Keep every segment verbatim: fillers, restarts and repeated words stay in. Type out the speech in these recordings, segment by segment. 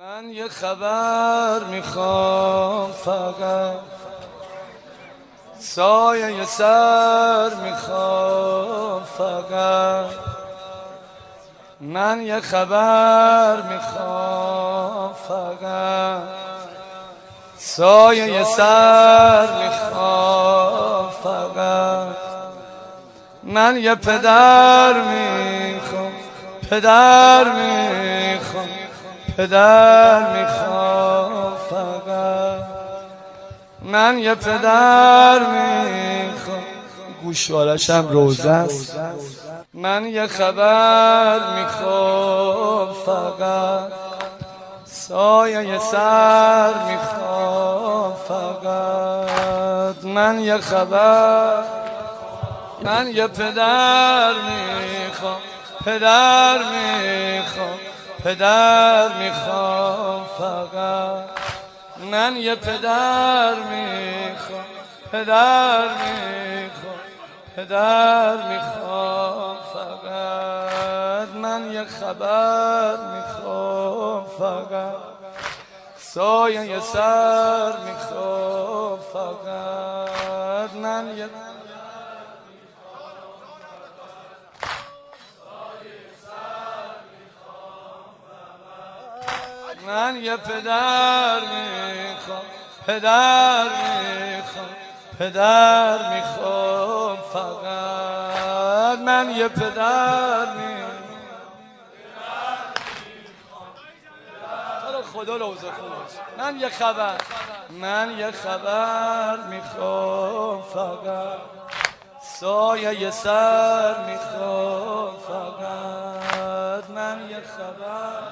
من یه خبر میخوام فقط، سایه یه سر میخوام فقط. من یه خبر میخوام فقط، سایه یه سر میخوام فقط. من یه پدر میخوام، پدر میخوام، پدر میخوام فقط. من یه پدر میخوام، گوشوارشم روزه است. من یه خبر میخوام فقط، سایه یه سر میخوام فقط. من یه خبر، من یه پدر میخوام، پدر میخوام، پدر میخوام فقط. من یه پدر میخوام، پدر میخوام، پدر میخوام فقط. من یه خبر میخوام فقط، سایه یه سر میخوام فقط. من یه من یه پدر میخوام، پدر میخوام، پدر میخوام فقط. من یه پدر میخوام، خدا روزه خوبش. من یه خبر، من یه خبر میخوام فقط، سایه یه سر میخوام فقط. من یه خبر،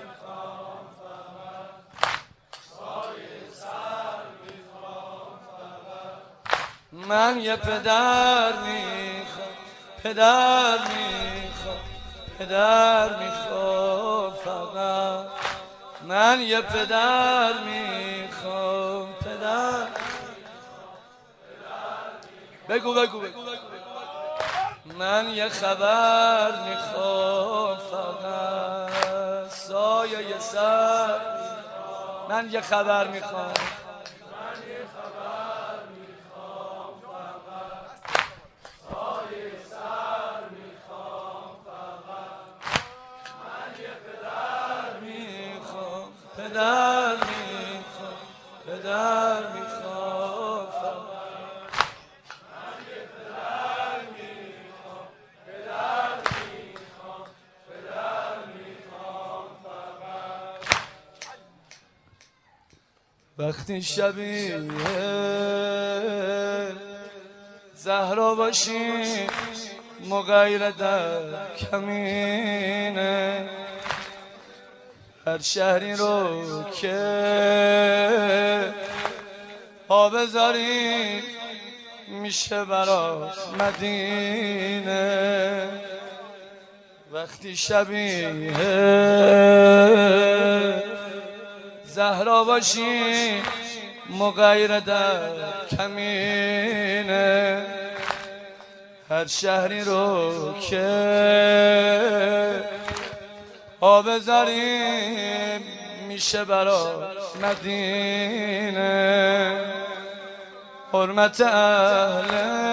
من یه پدر میخوام، پدر میخوام، پدر میخوام فقط. من یه پدر میخوام، پدر. بگو بگو بگو. من یه خبر میخوام فقط، سایه یه سر. من یه خبر میخوام، پدر میخوام، پدر میخوام فقط. من یه پدر میخوام، پدر میخوام، پدر میخوام فقط. وقتی شبیه زهرا باشی، مغیر در کمینه، هر شهری رو که پا بذاری میشه برات مدینه. وقتی شبیه زهرا باشی، مغیر در کمینه، هر شهری رو که پا بذاریم میشه برات مدینه. حرمت اهل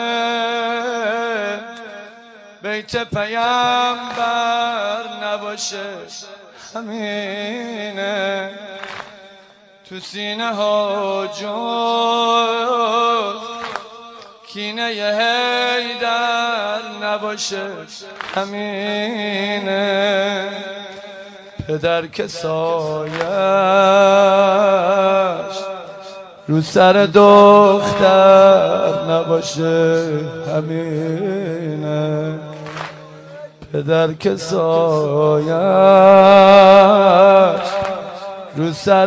بیت پیامبر نباشه همینه. تو سینه ها جز کینه حیدر نباشه همینه. پدر که سایش رو سر دختر نباشه همینه. پدر که سایش رو سر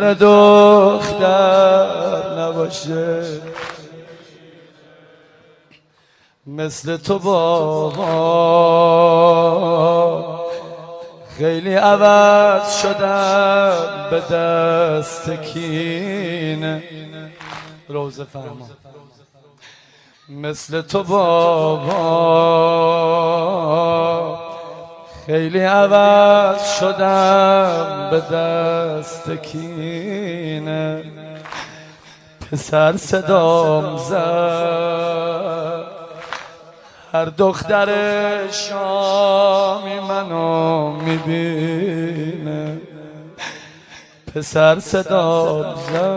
دختر نباشه. مثل تو بابا خیلی عوض شدم به دست کینه. روزه فرما. مثل تو بابا خیلی عوض شدم به دست کینه، پسر صدام زد هر دختر شامی منو میبینه، پسر صدام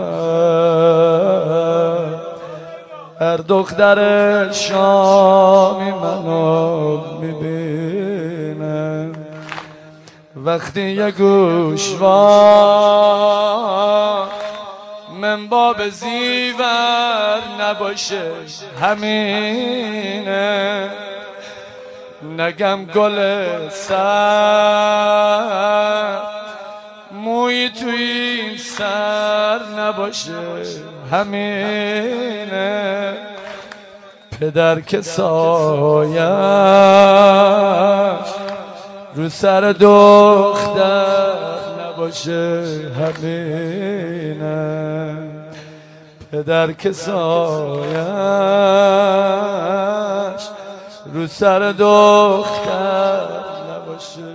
زد هر دختر شامی منو میبینه. وقتی یه گوشوار من باب زیور نباشه همینه، نگم گل سر موی توی سر نباشه همینه، پدر که سایش رو سر دختر نباشه همینه، پدر که سایش رو سر دختر نباشه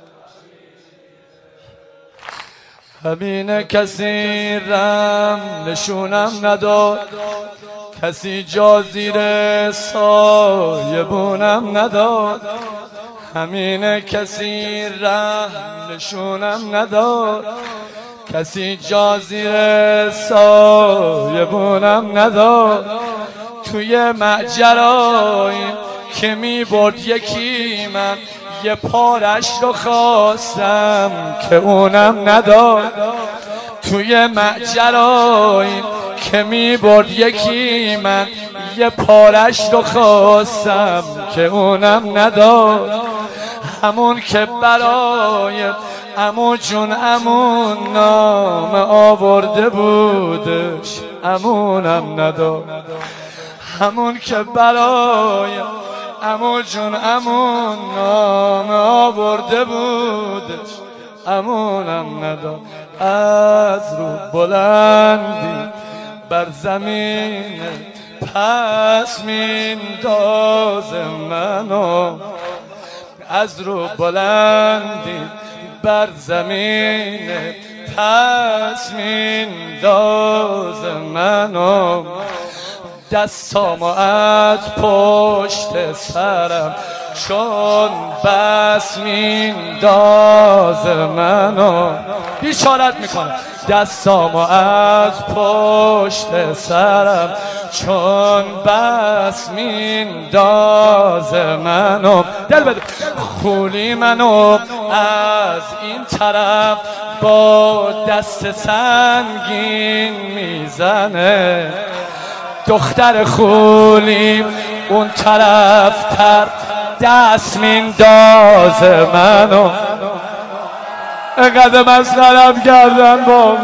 همینه. کسی رم نشونم نداد، کسی جا زیر سایه بونم نداد، همینه. کسی رم نشونم نداد، کسی جا زیر سایه بونم نداد. توی ماجرایی که می برد یکی من یه پارش رو خواستم که اونم نداد. توی ماجرایی که می برد یکی من یه پارش رو خواستم که اونم نداد. همون که برای عمو جون عمون نام آورده بودش عمونم نداد. همون که برای عمو جون عمون نام آورده بودش عمونم نداد. از رو بلندی بر زمین پس مینداز منو، از رو بلندی بر زمین پس مینداز منو. دستامو از پشت سرم چون بس مینداز منو، بیچارت میکنه. دستامو از پشت سرم چون بس مینداز منو. دل بده خولی منو از این طرف با دست سنگین میزنه، دختر خولیم اون طرف تر دست مینداز منو. اقدر مسخرم کردن بابا،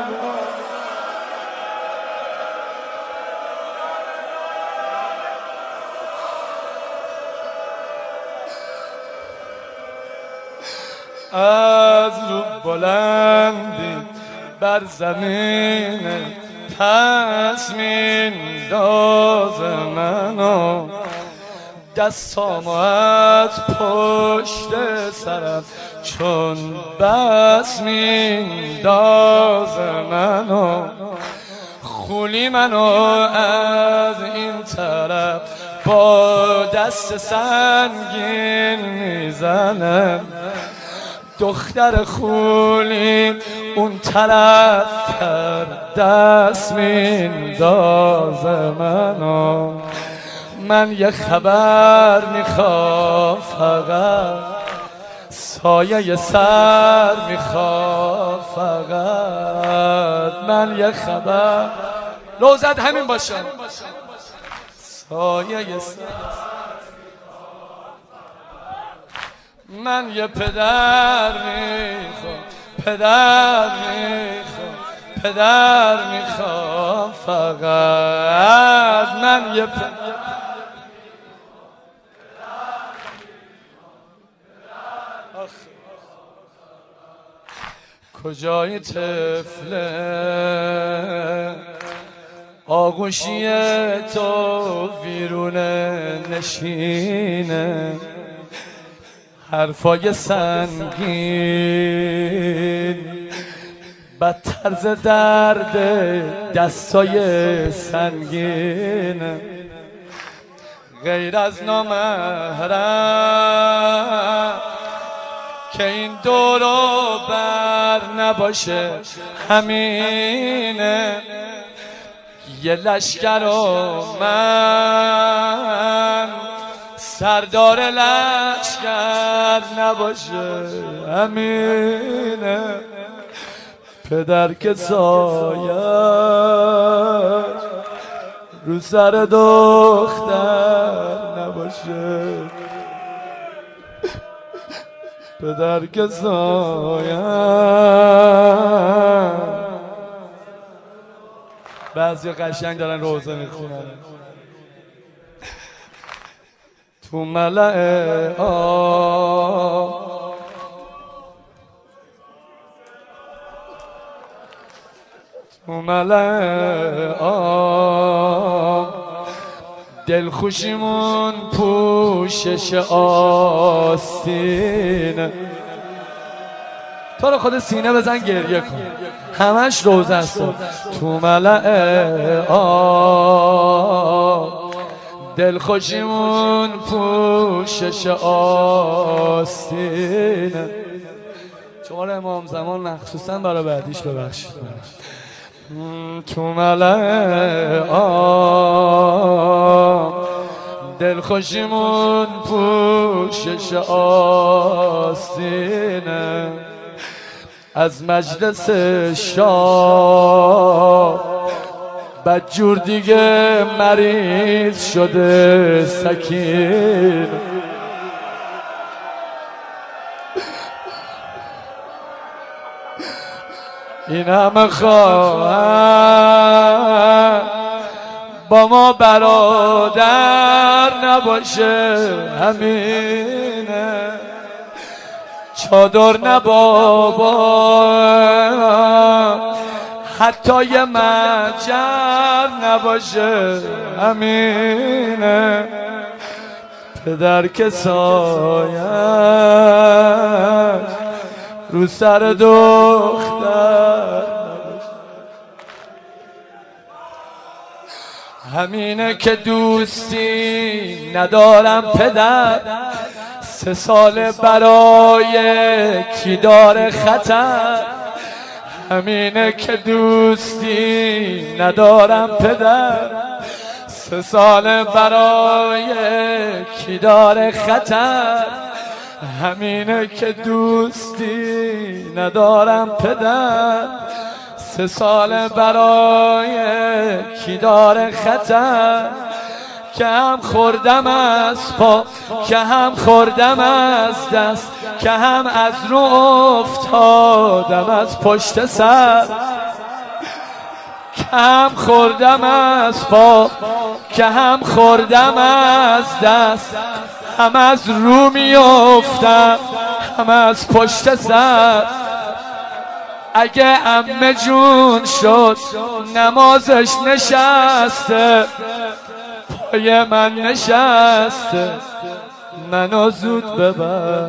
از رو بلندی بر زمین پس مینداز منو. دستامو از پشت سرم چون بس مینداز منو. خولی منو از این طرف با دست سنگین میزنه، دختر خولی اون طرف تر دست مینداز منو. من یه خبر میخوام فقط، سایه سر میخوام فقط، من یه خبر لوزد همین باشه، سایه سر. من یه پدر میخوام، پدر میخوام، پدر میخوام فقط، من یه پدر. کجای طفله آغوشی تو ویرونه نشینه، حرفای سنگین بدتر ز درد دستای سنگین، غیر از نامحرم که این دورو بر نباشه همینه. یه لشکر و من سردار لشکر نباشه همینه. پدر که سایه رو سر دختر نباشه، پدر که سایه. بعضی قشنگ دارن روزه میخونن تو ملأ آب، تو ملأ آب دلخوشیمون پوشش آستینه. تو رو خود سینه بزن گریه کن، همش روزه است. تو ملأ آب دلخوشیمون پوشش آستینه. شماره امام زمان مخصوصا برای بعدیش ببخشید. تو ملأ آب دلخوشیمون پوشش آستینه. از مجلس شاه بدجور دیگه مریض شده سکین. این همه خواهر با ما برادر نباشه همینه. چادر نه بابا حتی یه مجر نباشه همینه. پدر که سایه رو سر دختر همینه که دوستی ندارم پدر. سه سال برای کی داره خطر. همینه که دوستی ندارم پدر. سه سال برای کی داره خطر. همینه که دوستی ندارم پدر. سه سال برای کی داره خطر. که هم خوردم از پا که هم خوردم از دست، که هم از رو افتادم از پشت سر. که هم خوردم از پا که هم خوردم از دست، هم از رو میافتم هم از پشت سر. اگه عمه جون شد نمازش نشسته، پای من نشسته منو زود ببر.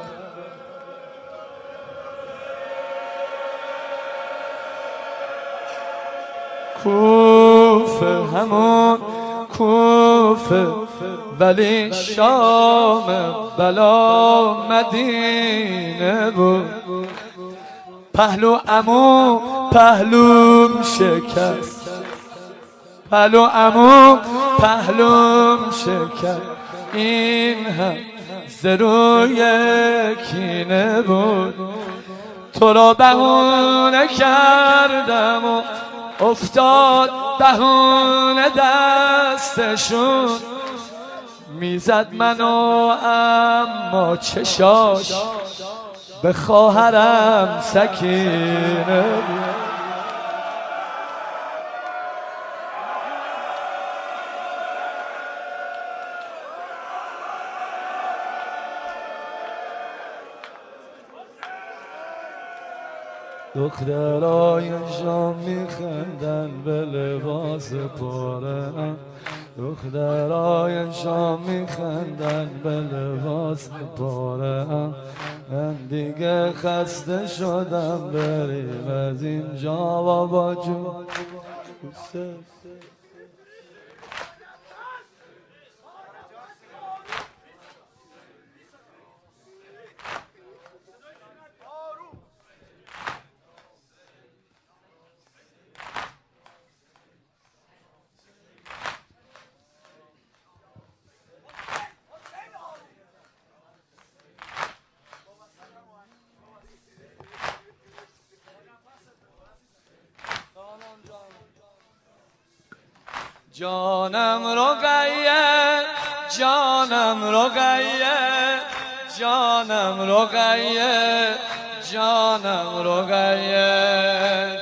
کوفه همون کوفه ولی شام بلا مدینه بود. پهلو عمو پهلوم شکست، پهلو عمو پهلوم شکست. این هم زروی کینه بود. تو را بهونه کردم و افتاد بهونه دستشون. میزد منو اما چشاش به خواهرم سکینه. دخترای شام میخندن به لباس پاره‌ام، دخترای شام میخندن به لباس پاره هم. من دیگه خسته شدم بریم از اینجا بابا جون. جانم رقیه جانم رقیه جانم رقیه جانم رقیه